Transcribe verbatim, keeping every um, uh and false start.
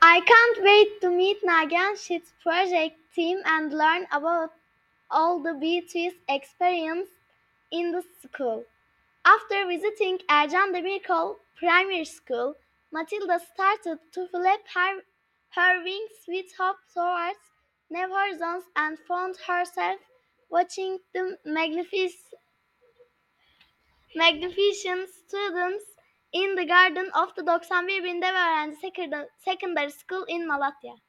I can't wait to meet Nagihan's project team and learn about all the beauties experienced in the school. After visiting Ercan Demirkol Primary School, Matilda started to flap her, her wings with hope towards new horizons and found herself watching the magnific- magnificent students in the garden of the doksan bir binde öğrenci Secondary School in Malatya.